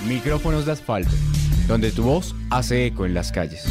Micrófonos de asfalto, donde tu voz hace eco en las calles.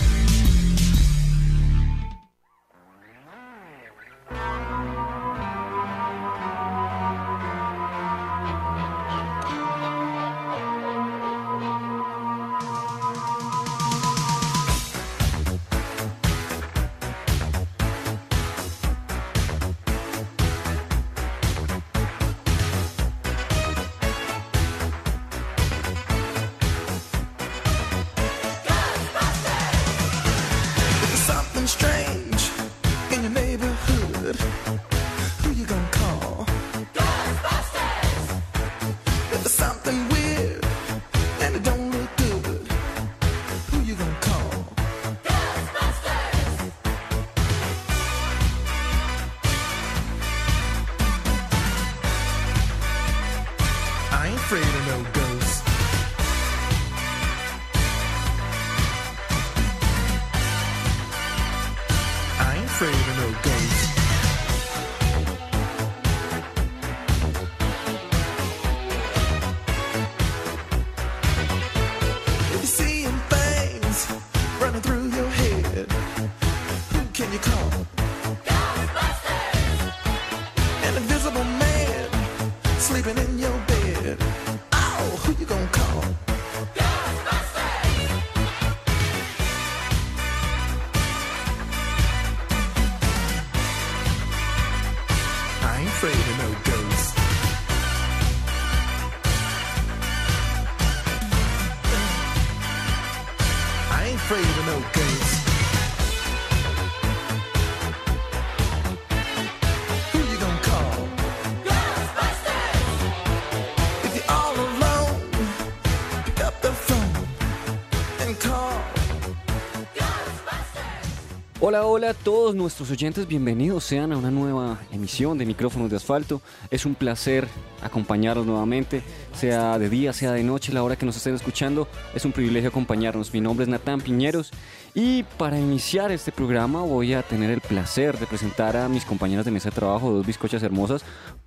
Hola, hola a todos nuestros oyentes, bienvenidos sean a una nueva emisión de Micrófonos de Asfalto. Es un placer acompañarlos nuevamente, sea de día, sea de noche, la hora que nos estén escuchando. Es un privilegio acompañarnos. Mi nombre es Natán Piñeros y para iniciar este programa voy a tener el placer de presentar a mis compañeras de mesa de trabajo, dos bizcochas hermosas.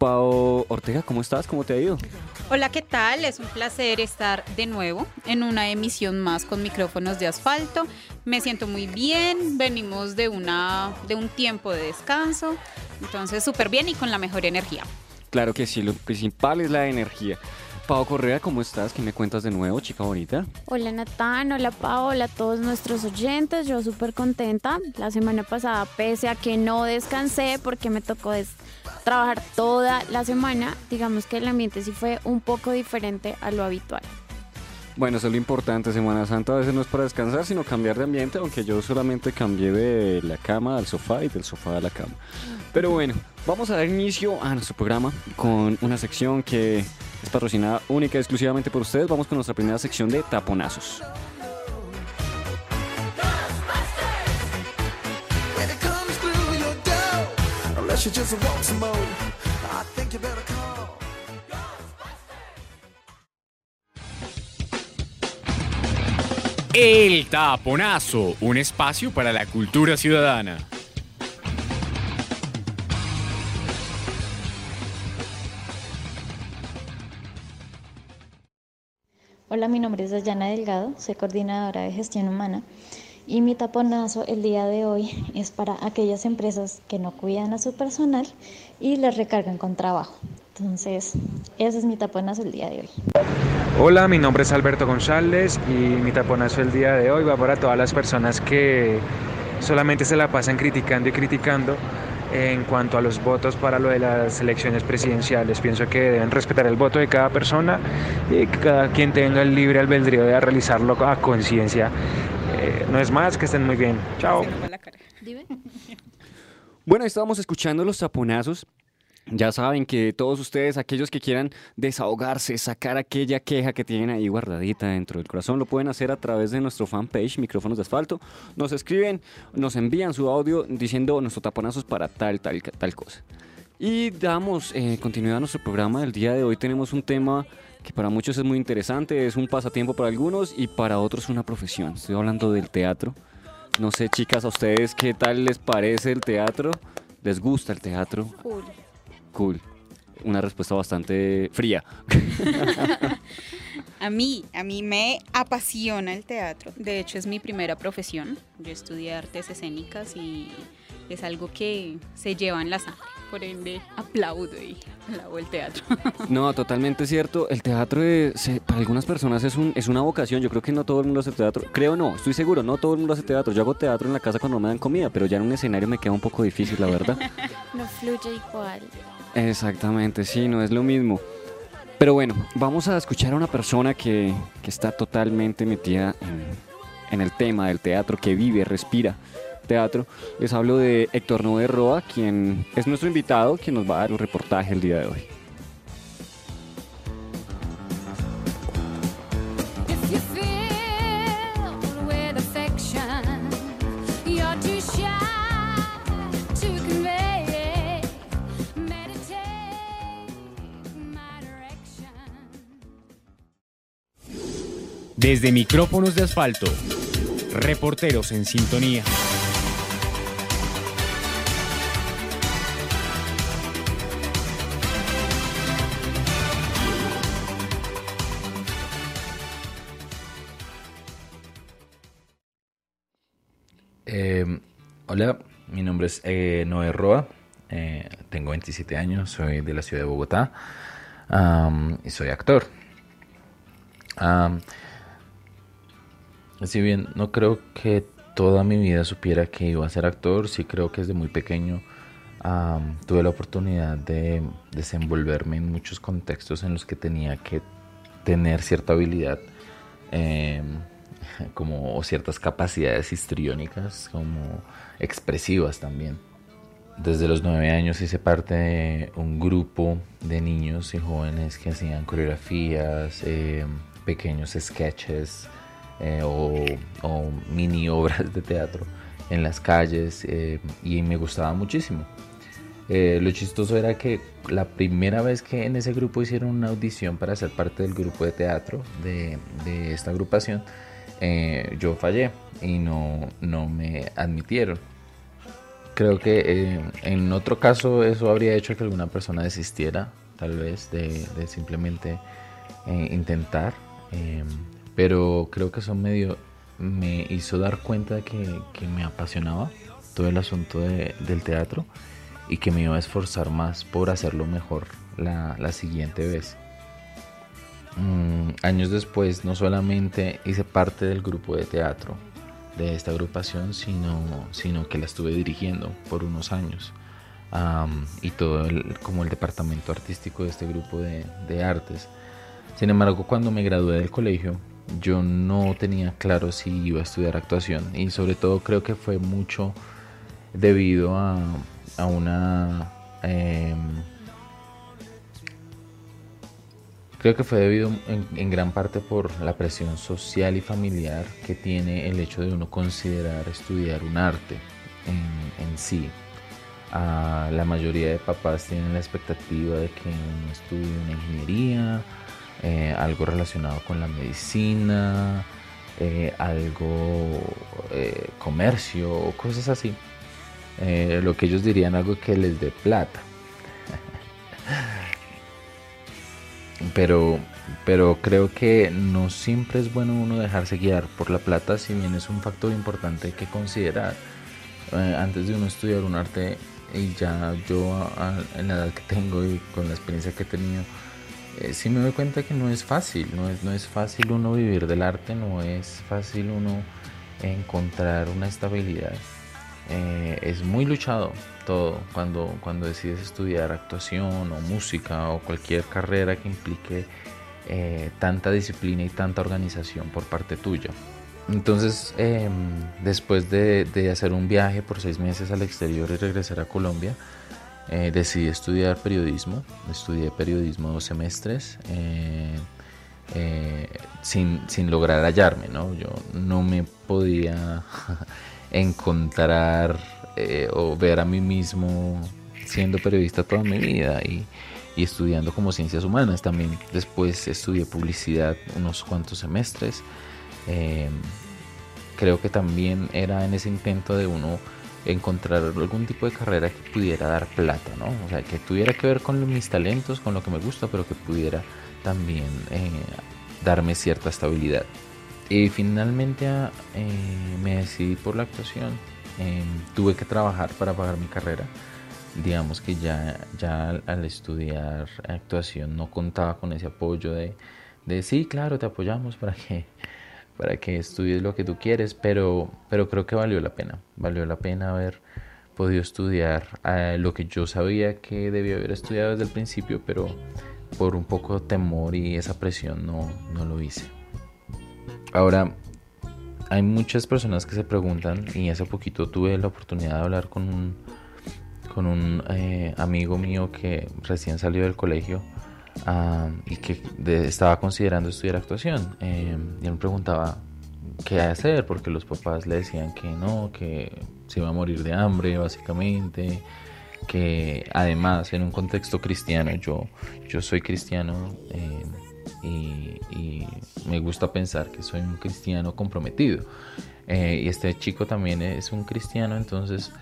Pao Ortega, ¿cómo estás? ¿Cómo te ha ido? Hola, ¿qué tal? Es un placer estar de nuevo en una emisión más con Micrófonos de Asfalto. Me siento muy bien, venimos de un tiempo de descanso, entonces súper bien y con la mejor energía. Claro que sí, lo principal es la energía. Pao Correa, ¿cómo estás? ¿Qué me cuentas de nuevo, chica bonita? Hola Natán, hola Pao, hola a todos nuestros oyentes, yo súper contenta. La semana pasada, pese a que no descansé porque me tocó trabajar toda la semana, digamos que el ambiente sí fue un poco diferente a lo habitual. Bueno, eso es lo importante. Semana Santa a veces no es para descansar, sino cambiar de ambiente, aunque yo solamente cambié de la cama al sofá y del sofá a la cama. Pero bueno, vamos a dar inicio a nuestro programa con una sección que es patrocinada única y exclusivamente por ustedes. Vamos con nuestra primera sección de taponazos. El taponazo, un espacio para la cultura ciudadana. Hola, mi nombre es Dayana Delgado, soy coordinadora de gestión humana y mi taponazo el día de hoy es para aquellas empresas que no cuidan a su personal y les recargan con trabajo. Entonces, ese es mi taponazo el día de hoy. Hola, mi nombre es Alberto González y mi taponazo el día de hoy va para todas las personas que solamente se la pasan criticando y criticando en cuanto a los votos para lo de las elecciones presidenciales. Pienso que deben respetar el voto de cada persona y que cada quien tenga el libre albedrío de realizarlo a conciencia. No es más, que estén muy bien. Chao. Bueno, estábamos escuchando los taponazos. Ya saben que todos ustedes, aquellos que quieran desahogarse, sacar aquella queja que tienen ahí guardadita dentro del corazón, lo pueden hacer a través de nuestro fanpage, Micrófonos de Asfalto. Nos escriben, nos envían su audio diciendo nuestro taponazo es para tal cosa. Y damos continuidad a nuestro programa. Del día de hoy tenemos un tema que para muchos es muy interesante, es un pasatiempo para algunos y para otros una profesión. Estoy hablando del teatro. No sé, chicas, a ustedes, ¿qué tal les parece el teatro? ¿Les gusta el teatro? Cool. Una respuesta bastante fría. A mí me apasiona el teatro. De hecho, es mi primera profesión. Yo estudié artes escénicas y es algo que se lleva en la sangre. Por ende, aplaudo el teatro. No, totalmente cierto. El teatro para algunas personas es una vocación. Yo creo que no todo el mundo hace teatro. Creo no, estoy seguro, no todo el mundo hace teatro. Yo hago teatro en la casa cuando me dan comida, pero ya en un escenario me queda un poco difícil, la verdad. No fluye igual. Exactamente, sí, no es lo mismo. Pero bueno, vamos a escuchar a una persona que está totalmente metida en el tema del teatro, que vive, respira teatro. Les hablo de Héctor Noé Roa, quien es nuestro invitado, quien nos va a dar un reportaje el día de hoy. Desde micrófonos de asfalto, reporteros en sintonía. Hola, mi nombre es Noé Roa, tengo 27 años, soy de la ciudad de Bogotá y soy actor. Si bien no creo que toda mi vida supiera que iba a ser actor, sí creo que desde muy pequeño tuve la oportunidad de desenvolverme en muchos contextos en los que tenía que tener cierta habilidad o ciertas capacidades histriónicas, como expresivas también. Desde los 9 años hice parte de un grupo de niños y jóvenes que hacían coreografías, pequeños sketches o mini obras de teatro en las calles, y me gustaba muchísimo. Lo chistoso era que la primera vez que en ese grupo hicieron una audición para ser parte del grupo de teatro de esta agrupación, yo fallé y no me admitieron. Creo que en otro caso eso habría hecho que alguna persona desistiera, tal vez, de simplemente intentar, pero creo que eso me hizo dar cuenta de que me apasionaba todo el asunto del teatro y que me iba a esforzar más por hacerlo mejor la siguiente vez. Años después no solamente hice parte del grupo de teatro de esta agrupación, sino que la estuve dirigiendo por unos años, y todo como el departamento artístico de este grupo de artes. Sin embargo, cuando me gradué del colegio, yo no tenía claro si iba a estudiar actuación, y sobre todo creo que fue mucho debido a una... Creo que fue debido en gran parte por la presión social y familiar que tiene el hecho de uno considerar estudiar un arte en sí. La mayoría de papás tienen la expectativa de que uno estudie una ingeniería, algo relacionado con la medicina, algo comercio o cosas así. Lo que ellos dirían, algo que les dé plata. Pero creo que no siempre es bueno uno dejarse guiar por la plata, si bien es un factor importante que considerar antes de uno estudiar un arte. Y ya yo en la edad que tengo y con la experiencia que he tenido, sí me doy cuenta que no es fácil, no es fácil uno vivir del arte, no es fácil uno encontrar una estabilidad. Es muy luchado todo cuando decides estudiar actuación o música o cualquier carrera que implique tanta disciplina y tanta organización por parte tuya. Entonces, después de hacer un viaje por 6 meses al exterior y regresar a Colombia, decidí estudiar periodismo. Estudié periodismo 2 semestres sin lograr hallarme, ¿no? Yo no me podía encontrar o ver a mí mismo siendo periodista toda mi vida y estudiando como ciencias humanas también. Después estudié publicidad unos cuantos semestres. Creo que también era en ese intento de uno encontrar algún tipo de carrera que pudiera dar plata, ¿no? O sea, que tuviera que ver con mis talentos, con lo que me gusta, pero que pudiera también darme cierta estabilidad. Y finalmente me decidí por la actuación. Tuve que trabajar para pagar mi carrera. Digamos que ya al estudiar actuación no contaba con ese apoyo de sí, claro, te apoyamos para que estudies lo que tú quieres, pero creo que valió la pena haber podido estudiar lo que yo sabía que debía haber estudiado desde el principio, pero por un poco de temor y esa presión no lo hice. Ahora, hay muchas personas que se preguntan, y hace poquito tuve la oportunidad de hablar con un amigo mío que recién salió del colegio y que estaba considerando estudiar actuación. Y él me preguntaba qué hacer, porque los papás le decían que no, que se iba a morir de hambre básicamente, que además en un contexto cristiano, yo soy cristiano, y me gusta pensar que soy un cristiano comprometido, y este chico también es un cristiano. Entonces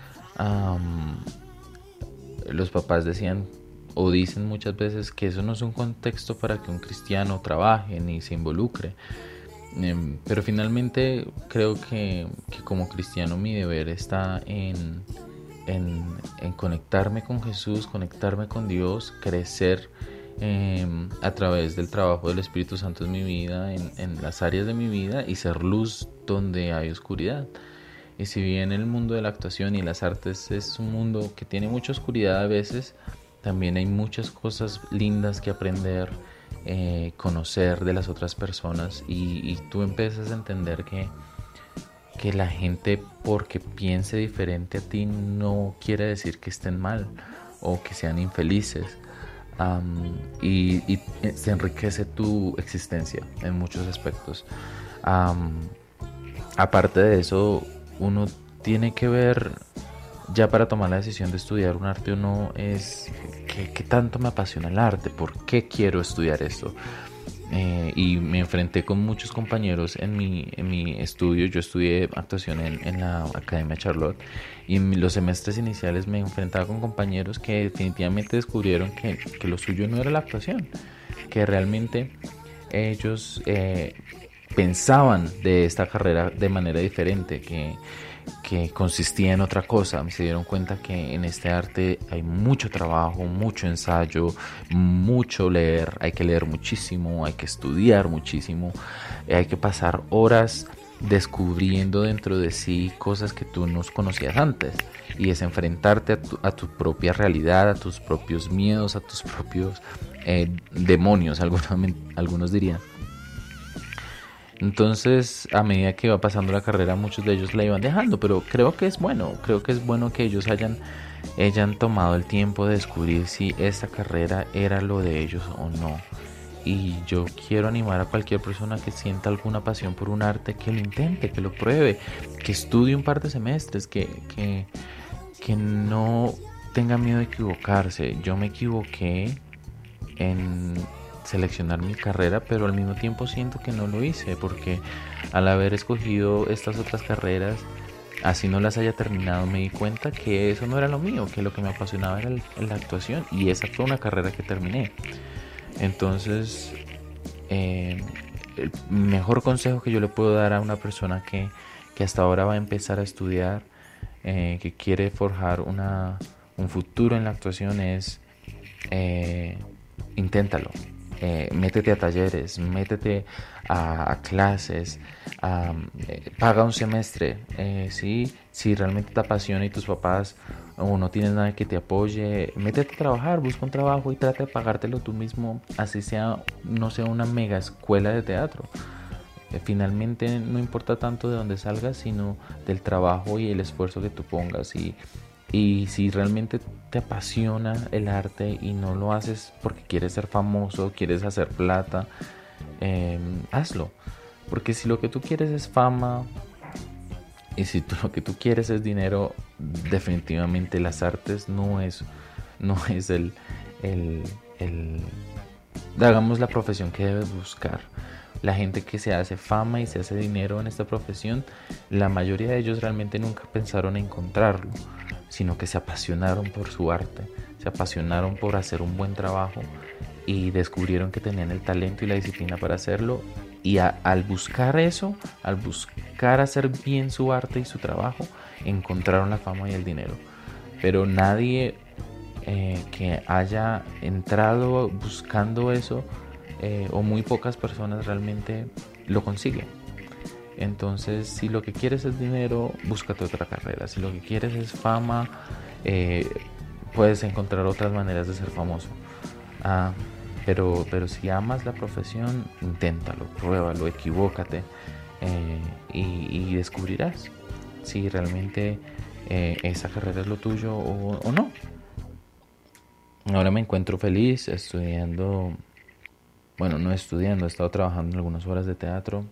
los papás decían o dicen muchas veces que eso no es un contexto para que un cristiano trabaje ni se involucre, pero finalmente creo que como cristiano mi deber está en conectarme con Jesús, conectarme con Dios, crecer a través del trabajo del Espíritu Santo en mi vida, en las áreas de mi vida, y ser luz donde hay oscuridad. Y si bien el mundo de la actuación y las artes es un mundo que tiene mucha oscuridad a veces, también hay muchas cosas lindas que aprender, conocer de las otras personas, y tú empiezas a entender que la gente, porque piense diferente a ti, no quiere decir que estén mal o que sean infelices. Y se enriquece tu existencia en muchos aspectos. Aparte de eso, uno tiene que ver, ya para tomar la decisión de estudiar un arte, uno es ¿qué tanto me apasiona el arte? ¿Por qué quiero estudiar esto? Y me enfrenté con muchos compañeros en mi estudio. Yo estudié actuación en la Academia Charlotte, y en los semestres iniciales me enfrentaba con compañeros que definitivamente descubrieron que lo suyo no era la actuación, que realmente ellos pensaban de esta carrera de manera diferente, que consistía en otra cosa. Se dieron cuenta que en este arte hay mucho trabajo, mucho ensayo, mucho leer, hay que leer muchísimo, hay que estudiar muchísimo, hay que pasar horas descubriendo dentro de sí cosas que tú no conocías antes, y es enfrentarte a tu propia realidad, a tus propios miedos, a tus propios demonios, algunos dirían. Entonces, a medida que iba pasando la carrera, muchos de ellos la iban dejando, pero creo que es bueno que ellos hayan tomado el tiempo de descubrir si esta carrera era lo de ellos o no. Y yo quiero animar a cualquier persona que sienta alguna pasión por un arte, que lo intente, que lo pruebe, que estudie un par de semestres, que no tenga miedo de equivocarse. Yo me equivoqué en seleccionar mi carrera, pero al mismo tiempo siento que no lo hice, porque al haber escogido estas otras carreras, así no las haya terminado, me di cuenta que eso no era lo mío, que lo que me apasionaba era la actuación, y esa fue una carrera que terminé. Entonces, el mejor consejo que yo le puedo dar a una persona que hasta ahora va a empezar a estudiar, que quiere forjar un futuro en la actuación, es inténtalo. Métete a talleres, métete a clases, paga un semestre, si realmente te apasiona y tus papás o no tienes nadie que te apoye, métete a trabajar, busca un trabajo y trata de pagártelo tú mismo, así no sea una mega escuela de teatro. Finalmente no importa tanto de dónde salgas, sino del trabajo y el esfuerzo que tú pongas, y si realmente te apasiona el arte y no lo haces porque quieres ser famoso, quieres hacer plata, hazlo. Porque si lo que tú quieres es fama, y si lo que tú quieres es dinero, definitivamente las artes no es hagamos la profesión que debes buscar. La gente que se hace fama y se hace dinero en esta profesión, la mayoría de ellos realmente nunca pensaron en encontrarlo, sino que se apasionaron por su arte, se apasionaron por hacer un buen trabajo, y descubrieron que tenían el talento y la disciplina para hacerlo, y al buscar eso, al buscar hacer bien su arte y su trabajo, encontraron la fama y el dinero. Pero nadie que haya entrado buscando eso, o muy pocas personas realmente lo consiguen. Entonces, si lo que quieres es dinero, búscate otra carrera. Si lo que quieres es fama, puedes encontrar otras maneras de ser famoso. Pero si amas la profesión, inténtalo, pruébalo, equivócate, y descubrirás si realmente esa carrera es lo tuyo o no. Ahora me encuentro feliz estudiando, bueno, no estudiando, he estado trabajando en algunas horas de teatro.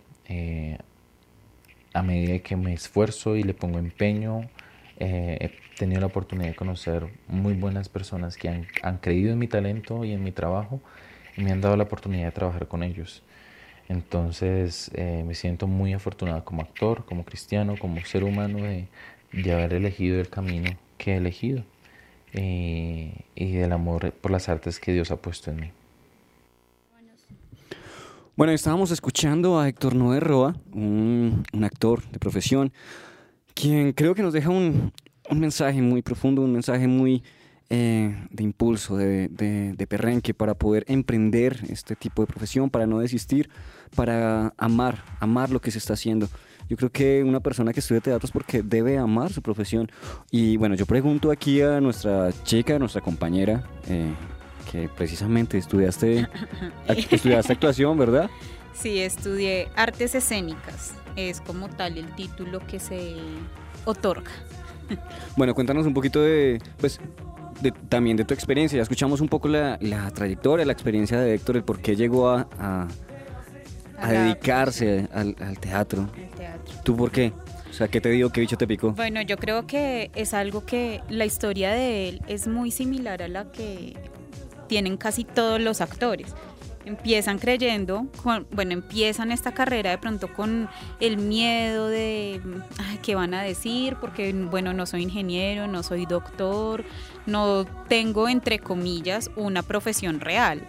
A medida que me esfuerzo y le pongo empeño, he tenido la oportunidad de conocer muy buenas personas que han creído en mi talento y en mi trabajo, y me han dado la oportunidad de trabajar con ellos. Entonces me siento muy afortunado como actor, como cristiano, como ser humano de haber elegido el camino que he elegido, y del amor por las artes que Dios ha puesto en mí. Bueno, estábamos escuchando a Héctor Noé Roa, un actor de profesión, quien creo que nos deja un mensaje muy profundo, un mensaje muy de impulso, de perrenque para poder emprender este tipo de profesión, para no desistir, para amar lo que se está haciendo. Yo creo que una persona que estudia teatro es porque debe amar su profesión. Y bueno, yo pregunto aquí a nuestra chica, a nuestra compañera, que precisamente estudiaste actuación, ¿verdad? Sí, estudié artes escénicas. Es como tal el título que se otorga. Bueno, cuéntanos un poquito también de tu experiencia. Ya escuchamos un poco la trayectoria, la experiencia de Héctor, el por qué llegó a dedicarse al teatro. ¿Tú por qué? O sea, ¿qué te dio? ¿Qué bicho te picó? Bueno, yo creo que es algo que la historia de él es muy similar a la que tienen casi todos los actores. Empiezan empiezan esta carrera de pronto con el miedo de qué van a decir, porque bueno, no soy ingeniero, no soy doctor, no tengo, entre comillas, una profesión real.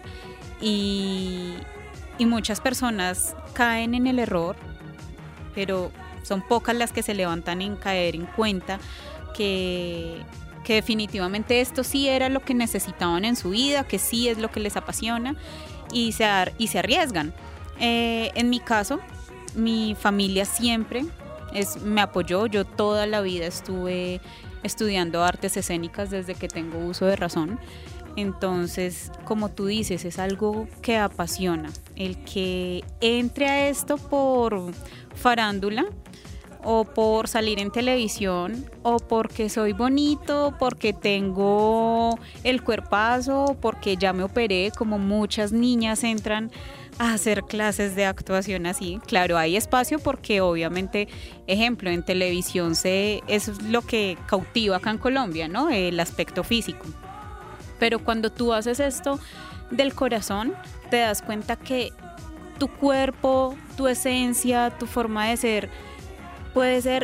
Y muchas personas caen en el error, pero son pocas las que se levantan en caer en cuenta que definitivamente esto sí era lo que necesitaban en su vida, que sí es lo que les apasiona, y se arriesgan. En mi caso, mi familia siempre me apoyó. Yo toda la vida estuve estudiando artes escénicas desde que tengo uso de razón. Entonces, como tú dices, es algo que apasiona. El que entre a esto por farándula, o por salir en televisión, o porque soy bonito, porque tengo el cuerpazo, porque ya me operé, como muchas niñas entran a hacer clases de actuación así. Claro, hay espacio porque obviamente, ejemplo, en televisión eso es lo que cautiva acá en Colombia, ¿no? El aspecto físico. Pero cuando tú haces esto del corazón, te das cuenta que tu cuerpo, tu esencia, tu forma de ser puede ser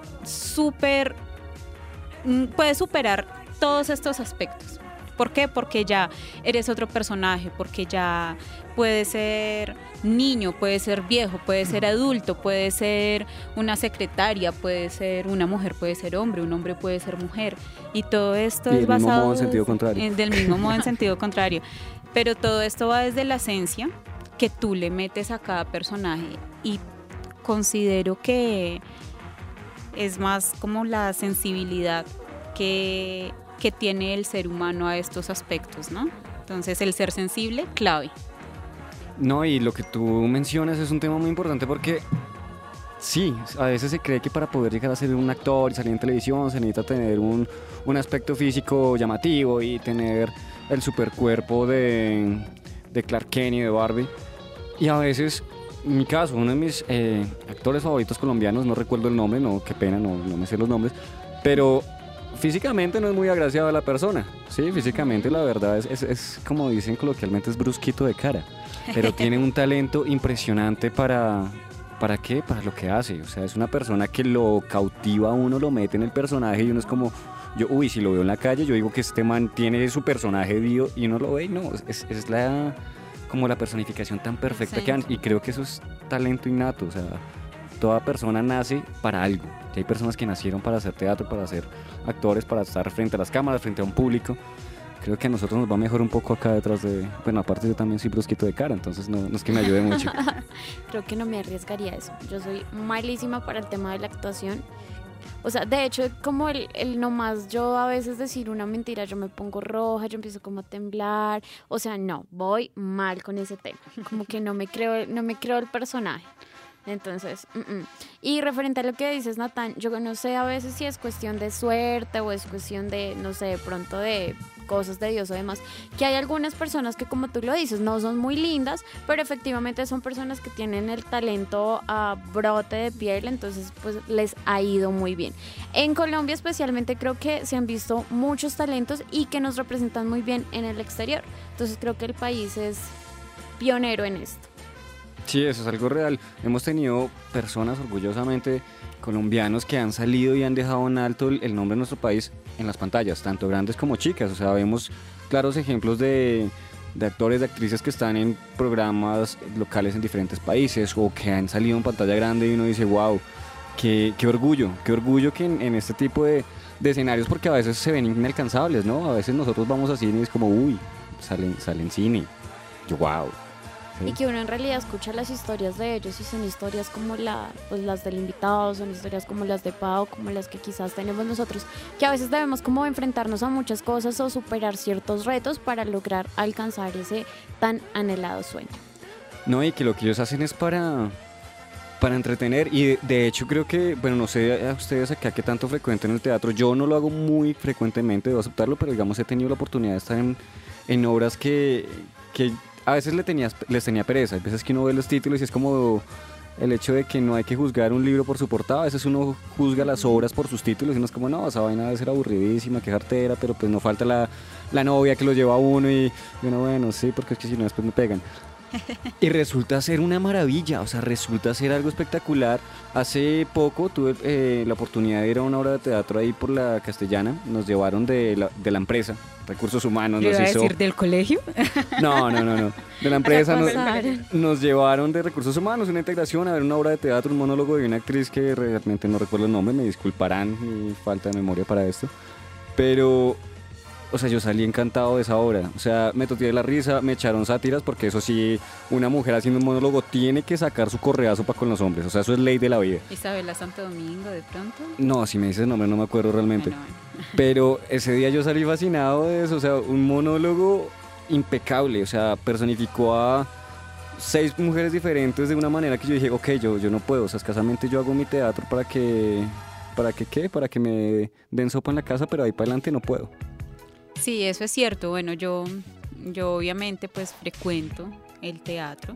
puede superar todos estos aspectos. ¿Por qué? Porque ya eres otro personaje, porque ya puede ser niño, puede ser viejo, puede ser adulto, puede ser una secretaria, puede ser una mujer, puede ser hombre, un hombre puede ser mujer. Y todo esto es basado... Del mismo modo en sentido contrario. Del mismo modo en sentido contrario. Pero todo esto va desde la esencia que tú le metes a cada personaje, y considero que es más como la sensibilidad que tiene el ser humano a estos aspectos, ¿no? Entonces, el ser sensible, clave. No, y lo que tú mencionas es un tema muy importante porque sí, a veces se cree que para poder llegar a ser un actor y salir en televisión se necesita tener un aspecto físico llamativo y tener el supercuerpo de Clark Kent y de Barbie. Y a veces, en mi caso, uno de mis actores favoritos colombianos, no recuerdo el nombre, no, qué pena, no me sé los nombres, pero físicamente no es muy agraciada la persona, sí, físicamente la verdad es como dicen coloquialmente, es brusquito de cara, pero tiene un talento impresionante ¿para qué? Para lo que hace, o sea, es una persona que lo cautiva a uno, lo mete en el personaje y uno es como, si lo veo en la calle, yo digo que este man tiene su personaje vivo y uno lo ve y no, es la, como la personificación tan perfecta Sí. que han, y creo que eso es talento innato, o sea, toda persona nace para algo. Y hay personas que nacieron para hacer teatro, para ser actores, para estar frente a las cámaras, frente a un público. Creo que a nosotros nos va mejor un poco acá detrás de... Bueno, aparte yo también soy brusquito de cara, entonces no es que me ayude mucho. Creo que no me arriesgaría a eso. Yo soy malísima para el tema de la actuación. O sea, de hecho, como el nomás yo a veces decir una mentira, yo me pongo roja, yo empiezo como a temblar. O sea, no, voy mal con ese tema. Como que no me creo el personaje. Entonces, Y referente a lo que dices, Natán, yo no sé a veces si es cuestión de suerte o es cuestión de, no sé, de pronto de cosas de Dios o demás, que hay algunas personas que, como tú lo dices, no son muy lindas, pero efectivamente son personas que tienen el talento a brote de piel, entonces pues les ha ido muy bien. En Colombia especialmente creo que se han visto muchos talentos y que nos representan muy bien en el exterior, entonces creo que el país es pionero en esto. Sí, eso es algo real. Hemos tenido personas orgullosamente colombianos que han salido y han dejado en alto el nombre de nuestro país en las pantallas, tanto grandes como chicas. O sea, vemos claros ejemplos de actores, de actrices que están en programas locales en diferentes países o que han salido en pantalla grande y uno dice, wow, qué orgullo que en este tipo de escenarios, porque a veces se ven inalcanzables, ¿no? A veces nosotros vamos a cine y es como, uy, salen cine. Yo, wow. Y que uno en realidad escucha las historias de ellos y son historias como las del invitado, son historias como las de Pau, como las que quizás tenemos nosotros, que a veces debemos como enfrentarnos a muchas cosas o superar ciertos retos para lograr alcanzar ese tan anhelado sueño. No, y que lo que ellos hacen es para entretener, y de hecho creo que, bueno, no sé a ustedes acá qué tanto frecuentan el teatro, yo no lo hago muy frecuentemente, debo aceptarlo, pero digamos he tenido la oportunidad de estar en obras que a veces les tenía pereza, hay veces que uno ve los títulos y es como el hecho de que no hay que juzgar un libro por su portada, a veces uno juzga las obras por sus títulos y uno es como, no, esa vaina debe ser aburridísima, qué jartera, pero pues no falta la novia que lo lleva a uno y uno, bueno, sí, porque es que si no después me pegan. Y resulta ser una maravilla, o sea, resulta ser algo espectacular. Hace poco tuve la oportunidad de ir a una obra de teatro ahí por la Castellana, nos llevaron de la empresa, Recursos Humanos. ¿Le nos iba a hizo... decir del colegio? No, de la empresa Pasaron. nos llevaron de Recursos Humanos, una integración, a ver una obra de teatro, un monólogo de una actriz que realmente no recuerdo el nombre, me disculparán mi falta de memoria para esto, pero... O sea, yo salí encantado de esa obra. O sea, me toqué de la risa, me echaron sátiras, porque eso sí, una mujer haciendo un monólogo tiene que sacar su correazo para con los hombres. O sea, eso es ley de la vida. Isabela Santo Domingo, de pronto. No, si me dices el nombre no me acuerdo realmente. Bueno. Pero ese día yo salí fascinado de eso. O sea, un monólogo impecable. O sea, personificó a 6 mujeres diferentes de una manera que yo dije, ok, yo no puedo. O sea, escasamente yo hago mi teatro para que me den sopa en la casa, pero ahí para adelante no puedo. Sí, eso es cierto. Bueno, yo obviamente pues frecuento el teatro.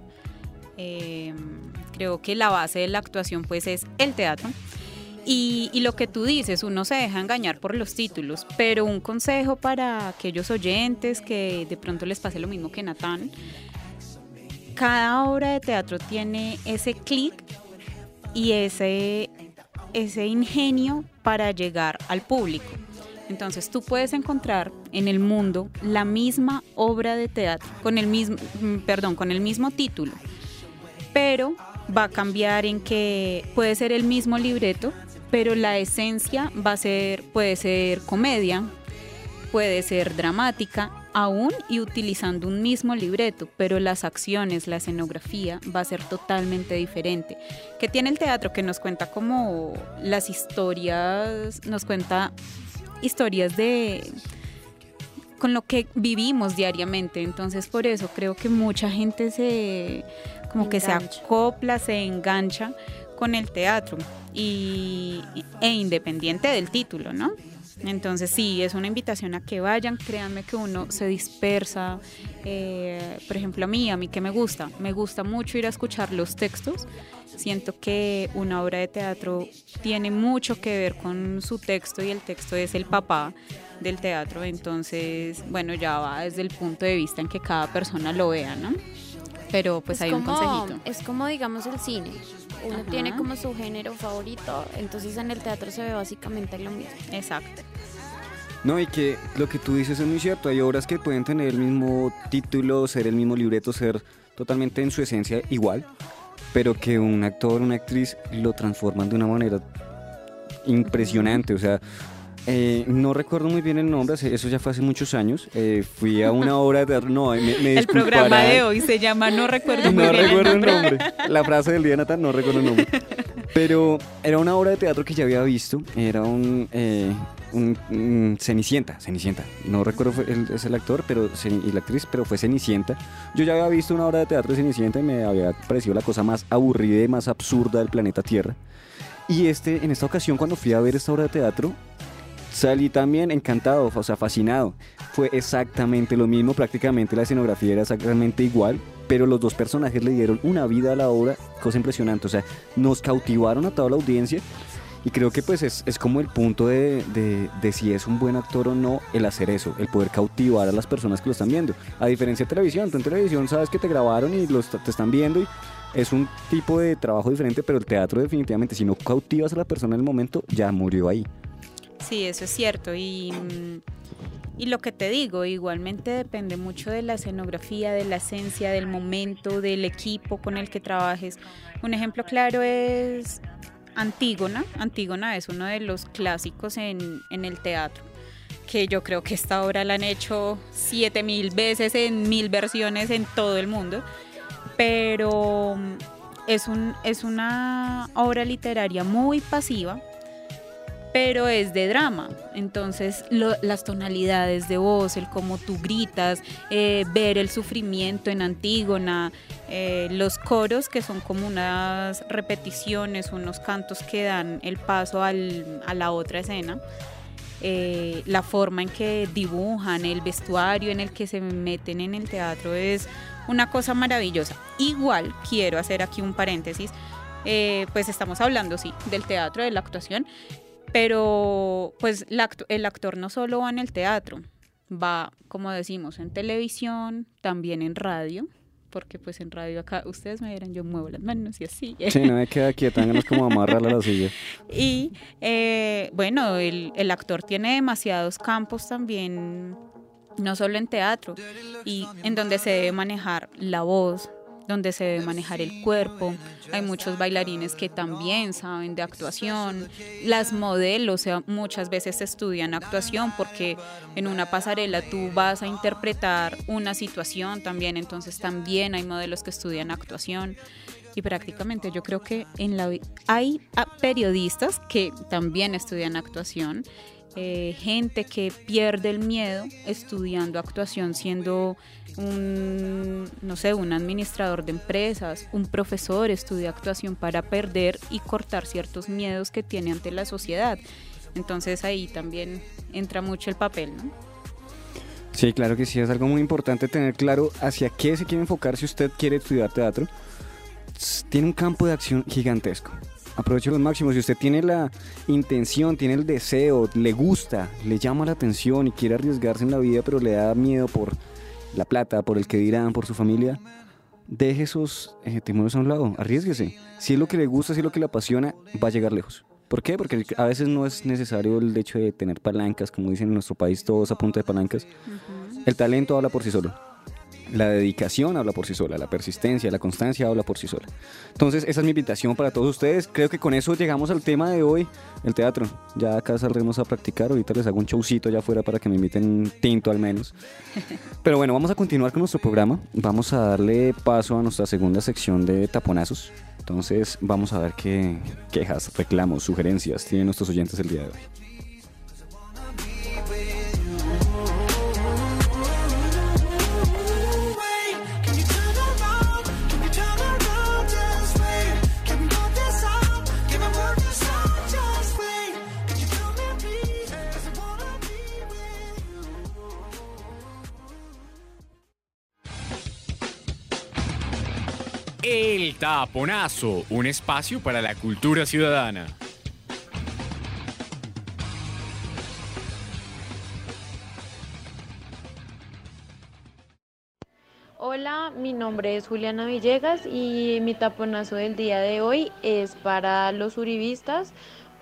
Creo que la base de la actuación pues es el teatro. Y lo que tú dices, uno se deja engañar por los títulos, pero un consejo para aquellos oyentes que de pronto les pase lo mismo que Natán: cada obra de teatro tiene ese clic y ese ingenio para llegar al público. Entonces tú puedes encontrar en el mundo la misma obra de teatro, con el mismo título, pero va a cambiar en que puede ser el mismo libreto, pero la esencia puede ser comedia, puede ser dramática, aún y utilizando un mismo libreto, pero las acciones, la escenografía va a ser totalmente diferente. ¿Qué tiene el teatro? Que nos cuenta como las historias, nos cuenta historias con lo que vivimos diariamente. Entonces por eso creo que mucha gente se acopla, se engancha con el teatro e independiente del título, ¿no? Entonces sí, es una invitación a que vayan. Créanme que uno se dispersa. Por ejemplo, a mí que me gusta mucho ir a escuchar los textos. Siento que una obra de teatro tiene mucho que ver con su texto y el texto es el papá del teatro. Entonces, bueno, ya va desde el punto de vista en que cada persona lo vea, ¿no? Pero pues hay un consejito. Es como, digamos, el cine. Uno tiene como su género favorito, entonces en el teatro se ve básicamente lo mismo. Exacto. No, y que lo que tú dices es muy cierto. Hay obras que pueden tener el mismo título, ser el mismo libreto, ser totalmente en su esencia igual, pero que un actor, una actriz lo transforman de una manera impresionante. O sea, no recuerdo muy bien el nombre, eso ya fue hace muchos años. Fui a una obra de teatro. No, me El programa disculparán. de hoy se llama No recuerdo muy No bien recuerdo el nombre. La frase del día de Natal, no recuerdo el nombre. Pero era una obra de teatro que ya había visto. Era un Cenicienta. No recuerdo es el actor y la actriz, pero fue Cenicienta. Yo ya había visto una obra de teatro de Cenicienta y me había parecido la cosa más aburrida y más absurda del planeta Tierra. Y en esta ocasión, cuando fui a ver esta obra de teatro, salí también encantado, o sea, fascinado. Fue exactamente lo mismo, prácticamente la escenografía era exactamente igual, pero los dos personajes le dieron una vida a la obra, cosa impresionante. O sea, nos cautivaron a toda la audiencia y creo que pues es como el punto de si es un buen actor o no, el hacer eso, el poder cautivar a las personas que lo están viendo. A diferencia de televisión, tú en televisión sabes que te grabaron y te están viendo y es un tipo de trabajo diferente, pero el teatro definitivamente, si no cautivas a la persona en el momento, ya murió ahí. Sí, eso es cierto. Y lo que te digo, igualmente depende mucho de la escenografía, de la esencia, del momento, del equipo con el que trabajes. Un ejemplo claro es Antígona. Antígona es uno de los clásicos en el teatro, que yo creo que esta obra la han hecho 7.000 veces en 1.000 versiones en todo el mundo, pero es una obra literaria muy pasiva, pero es de drama. Entonces las tonalidades de voz, el cómo tú gritas, ver el sufrimiento en Antígona, los coros que son como unas repeticiones, unos cantos que dan el paso a la otra escena, la forma en que dibujan, el vestuario en el que se meten en el teatro es una cosa maravillosa. Igual quiero hacer aquí un paréntesis, pues estamos hablando sí del teatro, de la actuación, pero pues el actor no solo va en el teatro, va, como decimos, en televisión, también en radio, porque pues en radio acá, ustedes me verán, yo muevo las manos y así. Sí, no me queda quieta, ganas como amarrarla a la silla. Y bueno, el actor tiene demasiados campos también, no solo en teatro, y en donde se debe manejar la voz, donde se debe manejar el cuerpo. Hay muchos bailarines que también saben de actuación, las modelos, o sea, muchas veces estudian actuación porque en una pasarela tú vas a interpretar una situación también, entonces también hay modelos que estudian actuación. Y prácticamente yo creo que hay periodistas que también estudian actuación, gente que pierde el miedo estudiando actuación, siendo un administrador de empresas, un profesor estudia actuación para perder y cortar ciertos miedos que tiene ante la sociedad. Entonces ahí también entra mucho el papel, ¿no? Sí, claro que sí, es algo muy importante tener claro hacia qué se quiere enfocar si usted quiere estudiar teatro. Tiene un campo de acción gigantesco. Aproveche los máximos. Si usted tiene la intención, tiene el deseo, le gusta, le llama la atención y quiere arriesgarse en la vida, pero le da miedo por la plata, por el que dirán, por su familia, deje esos temores a un lado, arriésguese. Si es lo que le gusta, si es lo que le apasiona, va a llegar lejos. ¿Por qué? Porque a veces no es necesario el hecho de tener palancas, como dicen en nuestro país, todos a punta de palancas. El talento habla por sí solo. La dedicación habla por sí sola, la persistencia, la constancia habla por sí sola. Entonces esa es mi invitación para todos ustedes. Creo que con eso llegamos al tema de hoy, el teatro. Ya acá saldremos a practicar, ahorita les hago un showcito allá afuera para que me inviten un tinto al menos. Pero bueno, vamos a continuar con nuestro programa. Vamos a darle paso a nuestra segunda sección de taponazos. Entonces vamos a ver qué quejas, reclamos, sugerencias tienen nuestros oyentes el día de hoy. El Taponazo, un espacio para la cultura ciudadana. Hola, mi nombre es Juliana Villegas y mi taponazo del día de hoy es para los uribistas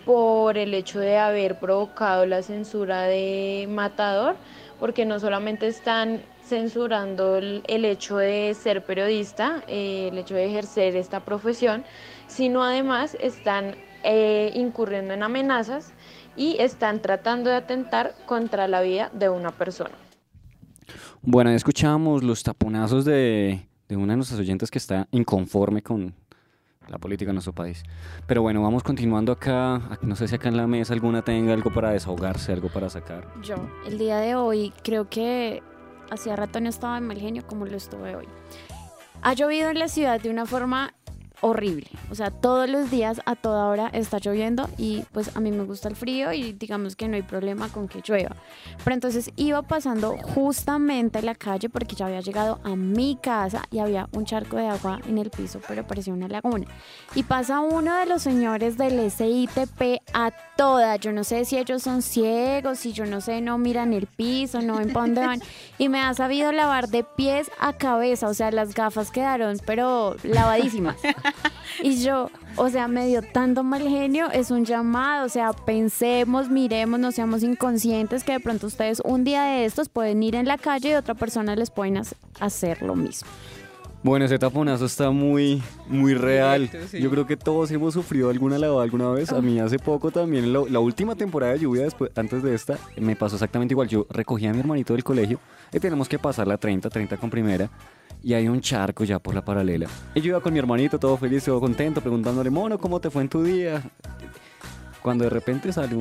por el hecho de haber provocado la censura de Matador, porque no solamente están censurando el hecho de ser periodista, el hecho de ejercer esta profesión, sino además están incurriendo en amenazas y están tratando de atentar contra la vida de una persona. Bueno, ahí escuchamos los taponazos de una de nuestras oyentes que está inconforme con la política en nuestro país. Pero bueno, vamos continuando acá. No sé si acá en la mesa alguna tenga algo para desahogarse, algo para sacar. Yo, el día de hoy, creo que hacía rato no estaba en mal genio como lo estuve hoy. Ha llovido en la ciudad de una forma horrible, o sea, todos los días a toda hora está lloviendo y pues a mí me gusta el frío y digamos que no hay problema con que llueva, pero entonces iba pasando justamente la calle porque ya había llegado a mi casa y había un charco de agua en el piso, pero parecía una laguna, y pasa uno de los señores del SITP a toda, yo no sé si ellos son ciegos, si yo no sé, no miran el piso, no ven para dónde van, y me ha sabido lavar de pies a cabeza, o sea, las gafas quedaron pero lavadísimas. Y yo, o sea, me dio tanto mal genio, es un llamado, o sea, pensemos, miremos, no seamos inconscientes que de pronto ustedes un día de estos pueden ir en la calle y otra persona les pueden hacer lo mismo. Bueno, ese taponazo está muy real. Sí. Yo creo que todos hemos sufrido alguna lavada alguna vez. A mí hace poco también, la última temporada de lluvia, antes de esta, me pasó exactamente igual. Yo recogí a mi hermanito del colegio y tenemos que pasar la 30 con primera. Y hay un charco ya por la paralela. Y yo iba con mi hermanito, todo feliz, todo contento, preguntándole, mono, ¿cómo te fue en tu día? Cuando de repente sale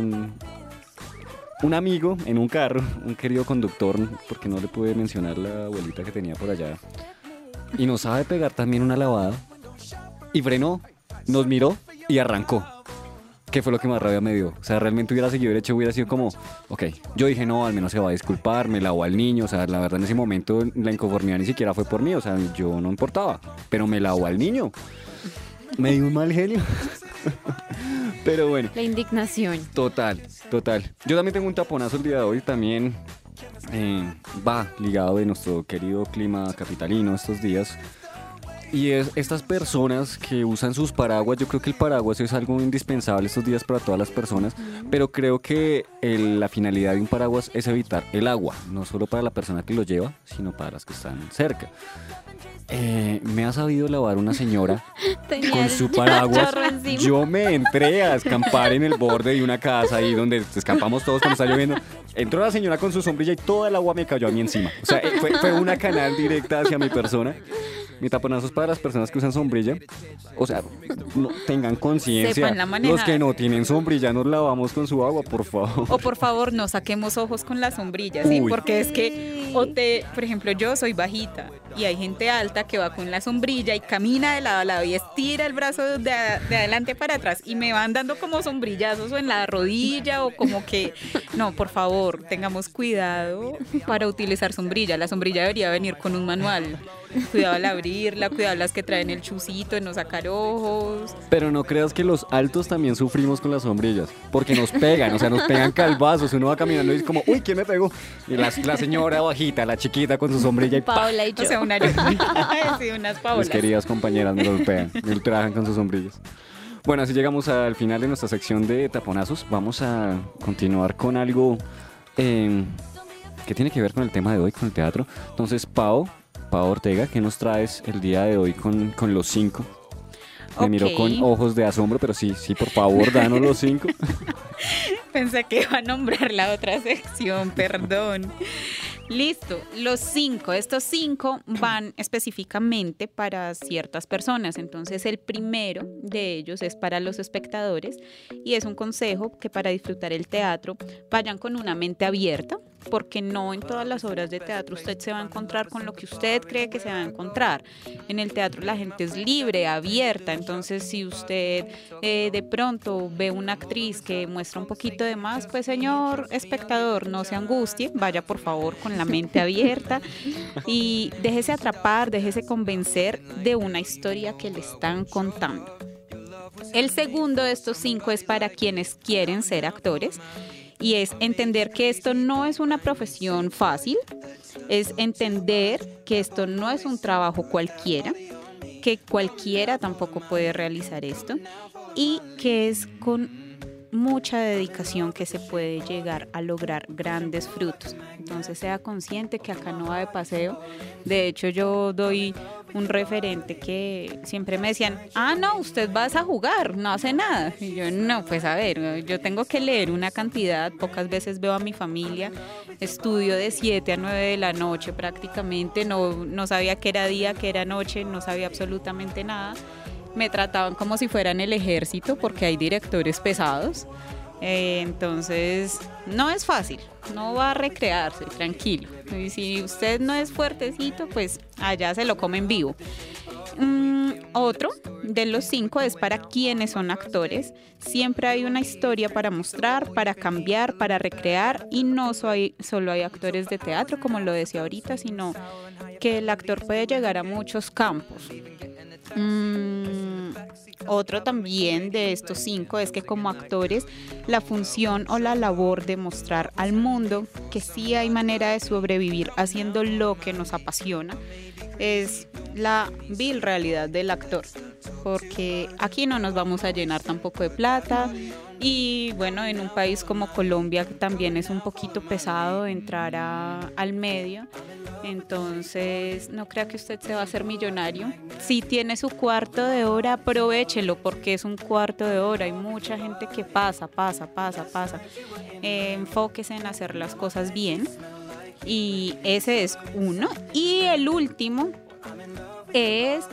un amigo en un carro, un querido conductor, porque no le pude mencionar la abuelita que tenía por allá, y nos sabe pegar también una lavada, y frenó, nos miró y arrancó. ¿Qué fue lo que más rabia me dio? O sea, realmente hubiera seguido derecho, hubiera sido como, ok, yo dije, no, al menos se va a disculpar, me lavó al niño, o sea, la verdad en ese momento la inconformidad ni siquiera fue por mí, o sea, yo no importaba, pero me lavó al niño. Me dio un mal genio. Pero bueno. La indignación. Total. Yo también tengo un taponazo el día de hoy, también va ligado de nuestro querido clima capitalino estos días. Y es estas personas que usan sus paraguas, yo creo que el paraguas es algo indispensable estos días para todas las personas, pero creo que la finalidad de un paraguas es evitar el agua, no solo para la persona que lo lleva, sino para las que están cerca. Me ha sabido lavar una señora con su paraguas. Yo me entré a escampar en el borde de una casa ahí donde escampamos todos cuando está lloviendo. Entró la señora con su sombrilla y toda el agua me cayó a mí encima. O sea, fue una canal directa hacia mi persona. Mi taponazo es para las personas que usan sombrilla. O sea, no, tengan conciencia. Sepan la Los que no tienen sombrilla nos lavamos con su agua, por favor. O por favor, no saquemos ojos con la sombrilla, ¿sí? Uy. Porque es que, por ejemplo, yo soy bajita y hay gente alta que va con la sombrilla y camina de lado a lado y estira el brazo de adelante para atrás y me van dando como sombrillazos o en la rodilla o como que, no, por favor, tengamos cuidado para utilizar sombrilla. La sombrilla debería venir con un manual. Cuidado al abrirla, cuidado las que traen el chucito en no sacar ojos. Pero no creas que los altos también sufrimos con las sombrillas, porque nos pegan, o sea, nos pegan calvazos. Uno va caminando y es como, uy, ¿quién me pegó? Y la señora bajita, la chiquita con su sombrilla y ¡pam! Paola y yo. O sea, sí, unas Mis Paolas. queridas compañeras me golpean, me ultrajan con sus sombrillas. Bueno, así llegamos al final de nuestra sección de taponazos. Vamos a continuar con algo que tiene que ver con el tema de hoy, con el teatro. Entonces, Pao Ortega, ¿qué nos traes el día de hoy con los 5? Me miró con ojos de asombro, pero sí, por favor, danos los 5. Pensé que iba a nombrar la otra sección, perdón. Listo, los 5. Estos 5 van específicamente para ciertas personas. Entonces, el primero de ellos es para los espectadores y es un consejo que para disfrutar el teatro vayan con una mente abierta, porque no en todas las obras de teatro usted se va a encontrar con lo que usted cree que se va a encontrar. En el teatro la gente es libre, abierta, entonces si usted de pronto ve una actriz que muestra un poquito de más, pues señor espectador, no se angustie, vaya por favor con la mente abierta y déjese atrapar, déjese convencer de una historia que le están contando. El segundo de estos 5 es para quienes quieren ser actores. Y es entender que esto no es una profesión fácil, es entender que esto no es un trabajo cualquiera, que cualquiera tampoco puede realizar esto y que es con mucha dedicación que se puede llegar a lograr grandes frutos. Entonces sea consciente que acá no va de paseo. De hecho, yo doy un referente que siempre me decían, no, usted vas a jugar, no hace nada. Y yo, no, pues a ver, yo tengo que leer una cantidad, pocas veces veo a mi familia, estudio de 7 a 9 de la noche prácticamente, no sabía qué era día, qué era noche, no sabía absolutamente nada. Me trataban como si fueran el ejército porque hay directores pesados. Entonces, no es fácil, no va a recrearse, tranquilo. Y si usted no es fuertecito, pues allá se lo comen vivo. Otro de los 5 es para quienes son actores. Siempre hay una historia para mostrar, para cambiar, para recrear, y no solo hay actores de teatro, como lo decía ahorita, sino que el actor puede llegar a muchos campos. Otro también de estos 5 es que como actores la función o la labor de mostrar al mundo que sí hay manera de sobrevivir haciendo lo que nos apasiona es la vil realidad del actor, porque aquí no nos vamos a llenar tampoco de plata y bueno, en un país como Colombia también es un poquito pesado entrar al medio. Entonces, no crea que usted se va a hacer millonario. Si tiene su cuarto de hora, aprovéchelo porque es un cuarto de hora. Hay mucha gente que pasa. Enfóquese en hacer las cosas bien. Y ese es uno. Y el último es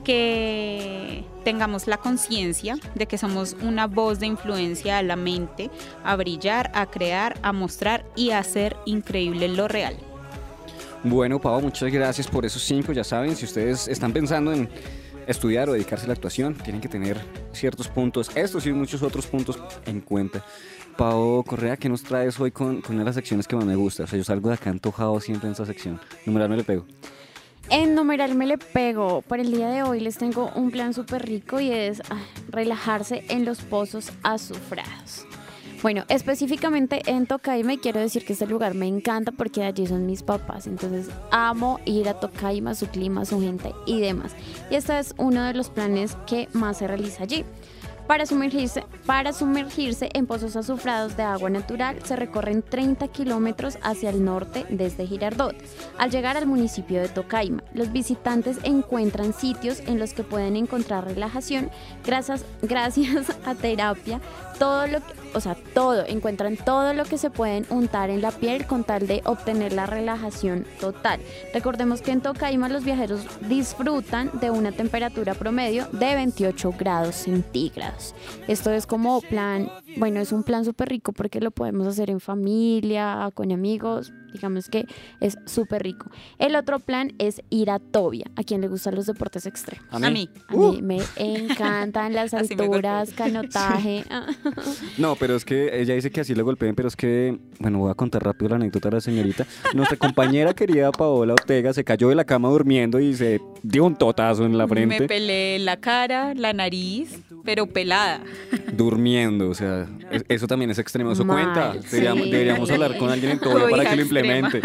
que tengamos la conciencia de que somos una voz de influencia a la mente, a brillar, a crear, a mostrar y a hacer increíble lo real. Bueno, Pau, muchas gracias por esos 5. Ya saben, si ustedes están pensando en estudiar o dedicarse a la actuación, tienen que tener ciertos puntos, estos y muchos otros puntos en cuenta. Pau Correa, ¿qué nos traes hoy con una de las secciones que más me gusta? O sea, yo salgo de acá antojado siempre en esta sección. Numeral me le pego. En numeral me le pego. Para el día de hoy les tengo un plan súper rico y es relajarse en los pozos azufrados. Bueno, específicamente en Tocaima, y quiero decir que este lugar me encanta porque allí son mis papás, entonces amo ir a Tocaima, su clima, su gente y demás. Y este es uno de los planes que más se realiza allí. Para sumergirse en pozos azufrados de agua natural se recorren 30 kilómetros hacia el norte desde Girardot. Al llegar al municipio de Tocaima, los visitantes encuentran sitios en los que pueden encontrar relajación gracias a terapia, encuentran todo lo que se pueden untar en la piel con tal de obtener la relajación total. Recordemos que en Tocaima los viajeros disfrutan de una temperatura promedio de 28 grados centígrados. Esto es como plan, bueno, es un plan súper rico porque lo podemos hacer en familia, con amigos, digamos que es súper rico. El otro plan es ir a Tobia, a quien le gustan los deportes extremos. A mí me encantan las alturas, canotaje. No, pero es que ella dice que así le golpeen, pero es que, bueno, voy a contar rápido la anécdota de la señorita. Nuestra compañera querida Paola Ortega se cayó de la cama durmiendo y se dio un totazo en la frente. Me pelé la cara, la nariz, pero pelada. Durmiendo, o sea, eso también es extremo, eso cuenta. Sí. Deberíamos hablar con alguien en Tobia para que lo implemente.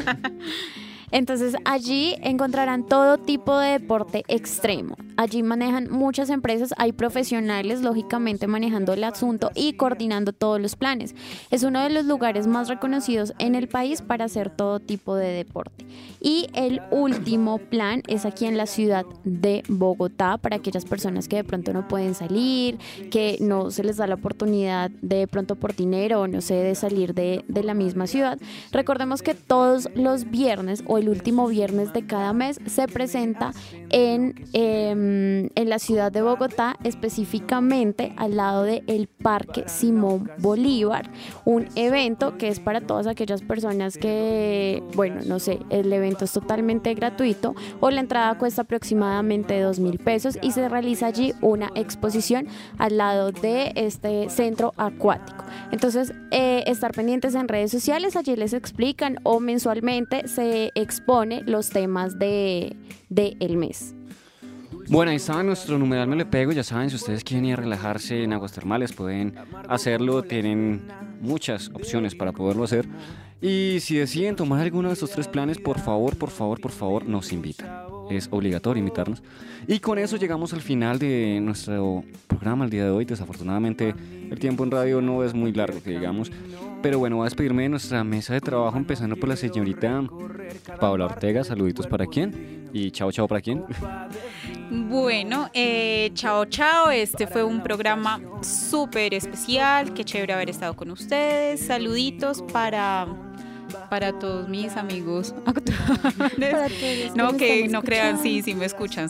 Entonces allí encontrarán todo tipo de deporte extremo. Allí manejan muchas empresas, hay profesionales lógicamente manejando el asunto y coordinando todos los planes. Es uno de los lugares más reconocidos en el país para hacer todo tipo de deporte. Y el último plan es aquí en la ciudad de Bogotá, para aquellas personas que de pronto no pueden salir, que no se les da la oportunidad de pronto por dinero o no sé, de salir de la misma ciudad. Recordemos que todos los viernes o el último viernes de cada mes se presenta en la ciudad de Bogotá, específicamente al lado del Parque Simón Bolívar, un evento que es para todas aquellas personas que, bueno, no sé, el evento es totalmente gratuito o la entrada cuesta aproximadamente 2.000 pesos y se realiza allí una exposición al lado de este centro acuático. Entonces, estar pendientes en redes sociales, allí les explican, o mensualmente se expone los temas del mes. Bueno, ahí estaba nuestro numeral me le pego. Ya saben, si ustedes quieren ir a relajarse en aguas termales, pueden hacerlo. Tienen muchas opciones para poderlo hacer. Y si deciden tomar alguno de estos 3 planes, por favor, nos invitan. es obligatorio invitarnos. Y con eso llegamos al final de nuestro programa el día de hoy. Desafortunadamente el tiempo en radio no es muy largo, que digamos. Pero bueno, voy a despedirme de nuestra mesa de trabajo, empezando por la señorita Paola Ortega. Saluditos para quién y chao para quién. Bueno, chao. Este fue un programa súper especial. Qué chévere haber estado con ustedes. Saluditos para todos mis amigos actuales. No, que no crean, sí me escuchan.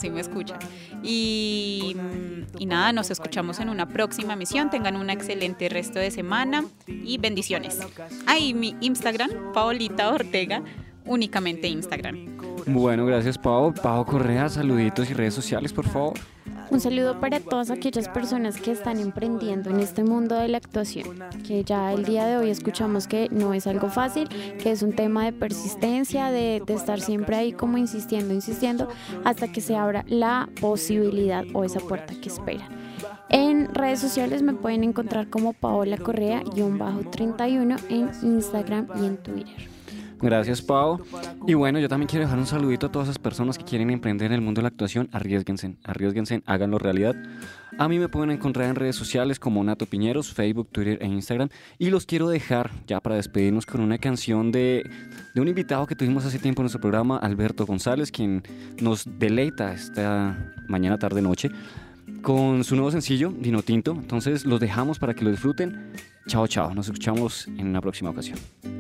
Y nada, nos escuchamos en una próxima emisión. Tengan un excelente resto de semana y bendiciones. Ahí mi Instagram, Paolita Ortega, únicamente Instagram. Bueno, gracias Pau Correa, saluditos y redes sociales, por favor. Un saludo para todas aquellas personas que están emprendiendo en este mundo de la actuación, que ya el día de hoy escuchamos que no es algo fácil, que es un tema de persistencia, de estar siempre ahí como insistiendo, hasta que se abra la posibilidad o esa puerta que esperan. En redes sociales me pueden encontrar como Paola Correa-31 en Instagram y en Twitter. Gracias, Pau. Y bueno, yo también quiero dejar un saludito a todas esas personas que quieren emprender en el mundo de la actuación. Arriésguense, háganlo realidad. A mí me pueden encontrar en redes sociales como Nato Piñeros, Facebook, Twitter e Instagram. Y los quiero dejar ya para despedirnos con una canción de un invitado que tuvimos hace tiempo en nuestro programa, Alberto González, quien nos deleita esta mañana, tarde, noche con su nuevo sencillo, Vino Tinto. Entonces los dejamos para que lo disfruten. Chao. Nos escuchamos en una próxima ocasión.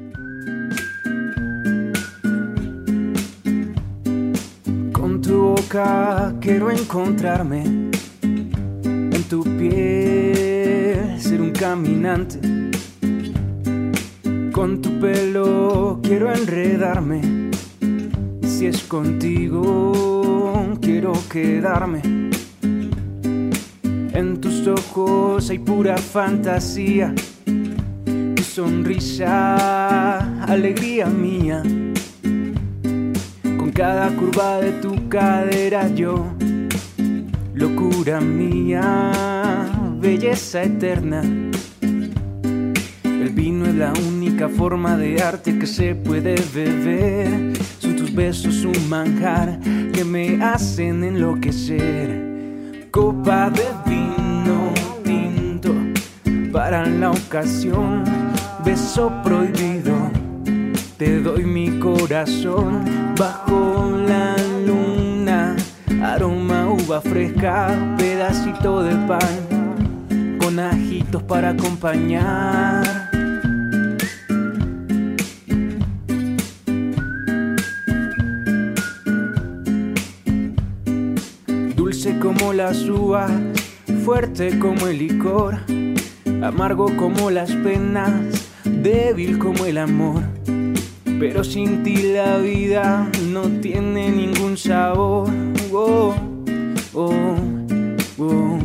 Con tu boca quiero encontrarme, en tu piel ser un caminante. Con tu pelo quiero enredarme, y si es contigo quiero quedarme. En tus ojos hay pura fantasía, tu sonrisa, alegría mía. Con cada curva de tu cadera yo, locura mía, belleza eterna. El vino es la única forma de arte que se puede beber. Son tus besos un manjar que me hacen enloquecer. Copa de vino tinto para la ocasión, beso prohibido, te doy mi corazón. Bajo la luna, aroma uva fresca, pedacito de pan con ajitos para acompañar. Dulce como las uvas, fuerte como el licor, amargo como las penas, débil como el amor. Pero sin ti la vida no tiene ningún sabor. Oh, oh, oh.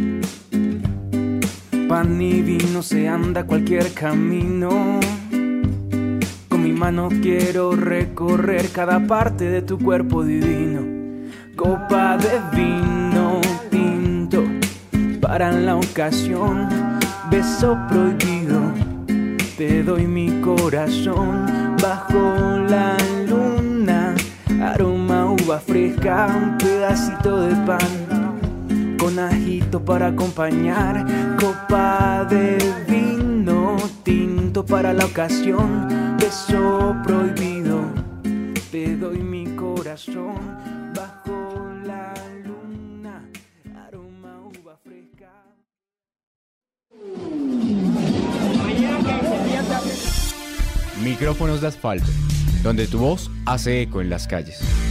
Pan y vino se anda cualquier camino. Con mi mano quiero recorrer cada parte de tu cuerpo divino. Copa de vino tinto para la ocasión, beso prohibido, te doy mi corazón. Bajo la luna, aroma uva fresca, un pedacito de pan con ajito para acompañar. Copa de vino tinto para la ocasión, beso prohibido, te doy mi corazón. Bajo la luna, aroma uva fresca. Micrófonos de asfalto, donde tu voz hace eco en las calles.